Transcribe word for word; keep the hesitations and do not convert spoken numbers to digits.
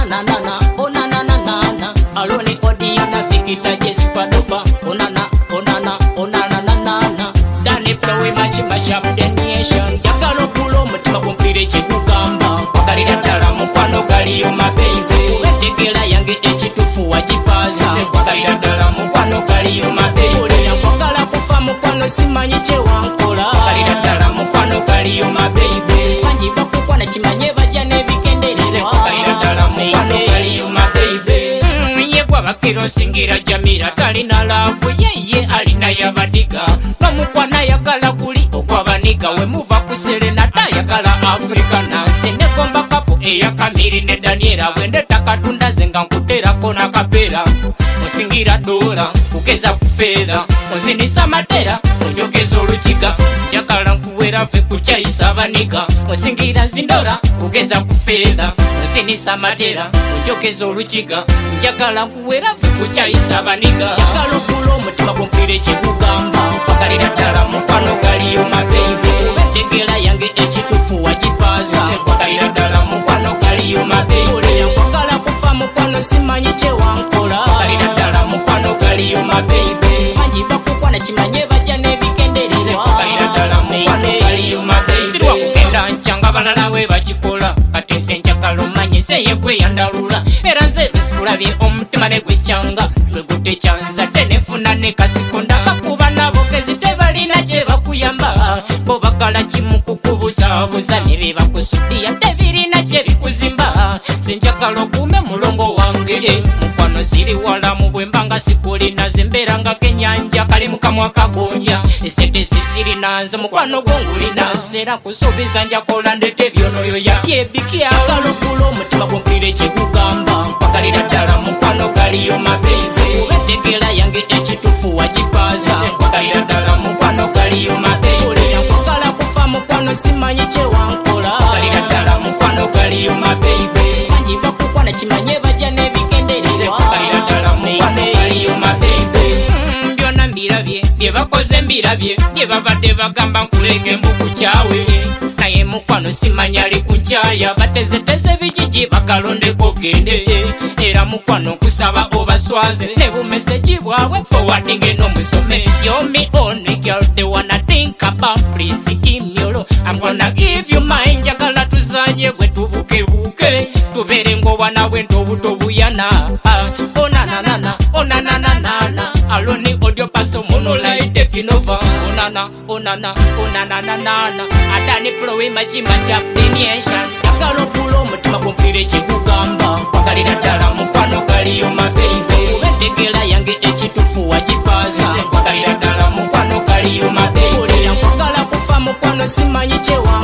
na na na, oh na na na na na. Alone audio na Vikita Jespa dopa. Oh na na, oh na na, oh na na na na na. Dani Flow mash mash up the nation. Yakalo pulo mutima kumpire chikugamba. Kalira dala mukwano gali yo mabeize. Tegela yange echitufu wajipaza. Kalira dala mukwano gali yo mabeize. Yakala kufa mukwano simanyi che wankola. Kalira dala mukwano gali yo mabeize. Panji bakukwana chimanye baja ne bikendereze. Kalira dala mukwano gali yo mabeize. Yegwa bakiro singira Jamira talina lafu yeye alina yabadiga. Nomukwana yakala kuli okwabanika we muva kuserena tayakala Afrika nanse ne komba kapo eya Kamiri ne Daniela wende takatunda zenga nkutera kona kapera osingira dora ukeza kufera ozinisa matera ojogeza olukiga jakala nkuwera fe kuchaisa banika osingira zindora ukeza kufera ozinisa matera ojogeza olukiga jakala nkuwera fe kuchaisa banika jakala kulo mutima kumpire chikugamba pakalira dala mukwano gali yo mabeize tegela yange echitufu wajipaza pakalira dala mukwano gali yo mabeize yakala kufa mukwano simanyi che wankola pakalira dala mukwano gali yo mabeize panji bakukwana chimanye baja ne bikendereze pakalira dala mukwano gali yo mabeize sirwa kugenda nchanga balala we bakikola kati nse njakala omanye seye kweyandalula era nze bisulabye omutima ne gwechanga lwegute chanza tenefuna ne kasikonda bakuba nabo kezite balina che bakuyamba bo bakala chimukukubuza buza ne bakusudia tebirina che bikuzimba sinjakala kume mulongo wange mukwano siri wala mubwembanga sikuli nazembera nga kenyanja kali mukamwa kagonja esente sisiri nanze mukwano gongulina sera kusubiza njakola ndete byonoyo ya yebikia kalukulo mutima kumpire chikugamba pakalira dala mukwano gali yo mabeize tegela yange echitufu wajipaza pakalira dala mukwano gali yo mabeize yakala kufa mukwano simanyi che wankola pakalira dala mukwano gali yo mabeize panji bakukwana chimanye baja ne bikendereze pakalira dala mukwano gali yo mabeize byona mbirabye bye bakoze mbirabye bye babadde bagamba nkuleke mbuku kyawe naye mukwano simanya ali kujaya batezeteze bijiji bakalondeko gende era mukwano kusaba obaswaze ne bumeseji bwawe forwarding eno musome you're me only girl they wanna think about please give me your I'm gonna give you mine jakala tuzanye gwe tubuke buke tubere ngo wana wento buto buyana ona na na na ona na na na alone audio paso mono like taking over ona na ona na ona na na na Adani Flow machi macha nation yakalo pulo mutima kumpire chikugamba pakalira dala mukwano gali yo mabeize tegela yange echitufu wajipaza pakalira dala mukwano gali yo mabeize yakala kufa mukwano simanyi che